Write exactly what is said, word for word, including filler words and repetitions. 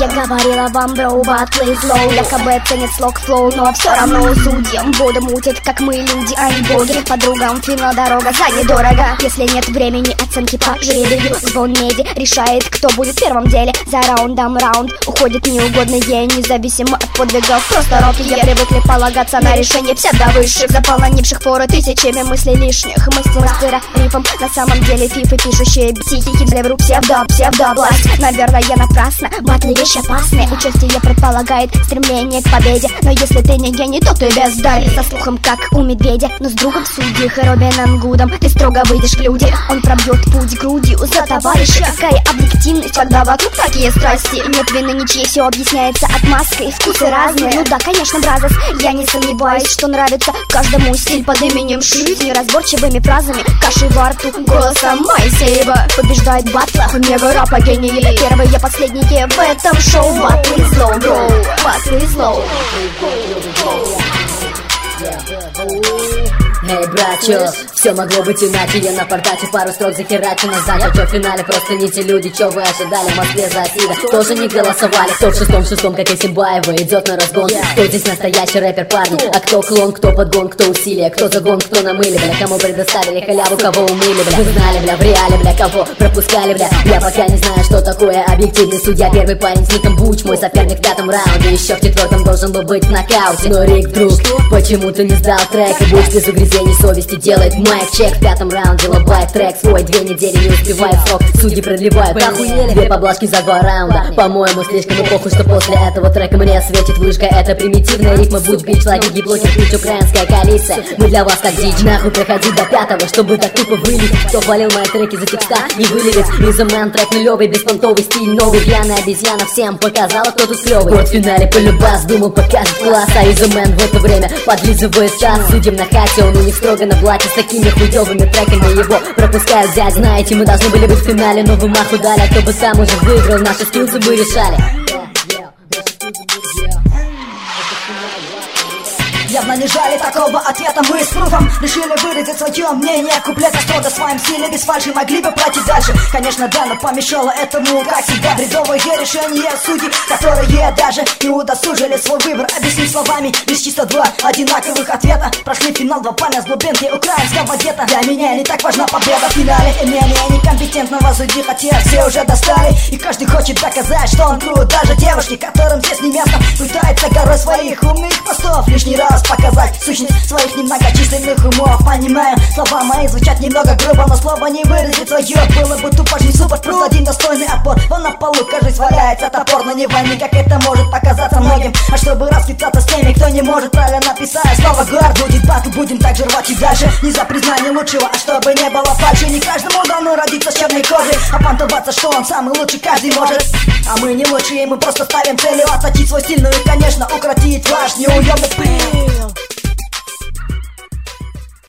Я говорила вам, бро, батлы злоу. Якобы ценят слог флоу, но все равно судьям воду мутят, как мы люди, а не боги. Подругам финал дорога за недорого. Если нет времени, оценки по жребию. Звон меди решает, кто будет в первом деле. За раундом раунд уходит неугодные, независимо от подвигов. Просто роки я привыкли полагаться на решение псевдовысших, заполонивших поры тысячами мыслей лишних. Мысли мастера рифом, на самом деле фифы, пишущие психики для вру псевдо, псевдобласть. Наверное, я напрасно, батлы вещи опасные. Участие предполагает стремление к победе, но если ты не гений, то ты бездарь. Со слухом, как у медведя, но с другом в судьях и Робином Гудом ты строго выйдешь к люди. Он пробьет путь грудью за товарища. Какая объективность, когда вокруг такие страсти. Нет вины ничьей, все объясняется отмазкой. Вкусы разные, ну да, конечно, бразос. Я не сомневаюсь, что нравится каждому стиль под именем Шиз. Неразборчивыми фразами, кашей во рту, голосом Моисеева. Побеждает батла, мега рэпа гении. Первые, последние в этом шоу. Батлы злоу, бро, батлы злоу. Эй, братья, все могло быть иначе. Я на портате пару строк захерачу назад. А чё в финале просто не те люди, чё вы ожидали? В Москве за Асида тоже не голосовали. Кто в шестом шестом, как и Симбаева, идет на разгон. Кто здесь настоящий рэпер, парни? А кто клон, кто подгон, кто усилие? Кто загон, кто намыли, бля? Кому предоставили халяву, кого умыли, бля? Вы знали, бля, в реале, бля, кого пропускали, бля? Я пока не знаю, что такое объективный судья. Первый парень с ником Буч, мой соперник в пятом раунде. Еще в четвертом должен был быть в нокауте. Но Рик вдруг почему-то не сдал трек. И Буч без угрызений совести делает майк-чек. В пятом раунде лобает трек свой. Две недели не успевает срок, судьи продлевают. Охуели, две поблажки за два раунда. По-моему, слишком эпоху, что после этого трека мне светит вышка. Это примитивная рифма, Буч, бич, логи, гиблокер, бич, украинская коалиция. Мы для вас как дичь. Нахуй проходи до пятого, чтобы так тупо вылить. Кто хвалил мои треки за текста, не вылезет. Изомен, трек нулевый, беспонтовый стиль новый. Пьяная обезьяна всем показала, кто тут клёвый. Вот в финале полюбас, думал, покажет класс. А Изомен в это время подлизывает час. Судим на хате, он у них строго на блате. С такими хуёвыми треками его пропускают взять. Знаете, мы должны были быть в финале, но вы маху дали. А кто бы там уже выиграл, наши скиллсы бы решали. Явно не жали такого ответа, мы с пруфом решили выразить свое мнение. Куплета строго в своем стиле, без фальши могли бы пройти дальше. Конечно, да, но помешало этому, как всегда, бредовые решения судей, которые даже не удосужили свой выбор объяснить словами. Лишь чисто два одинаковых ответа. Прошли финал два парня с глубинки украинского гетто. Для меня не так важна победа в финале и мнение некомпетентного судьи, хотя все уже достали. И каждый хочет доказать, что он крут. Даже девушки, которым здесь не место, пытаются горой своих умных постов лишний раз показать сущность своих немногочисленных умов. Понимаю, слова мои звучат немного грубо, но слово не выразит свое. Было бы тупо жизнь супер, просто один достойный отбор. Он на полу, кажется, валяется топор, но не войны, как это может показаться многим. А чтобы расквитаться с теми, кто не может правильно писать, снова год будет батл, будем так же рвать и дальше. Не за признание лучшего, а чтобы не было фальши. Не каждому дано родиться с черной кожей, а понтоваться, что он самый лучший, каждый может. А мы не лучшие, мы просто ставим целью отточить свой стиль, ну и, конечно, укротить ваш неуемный пыл.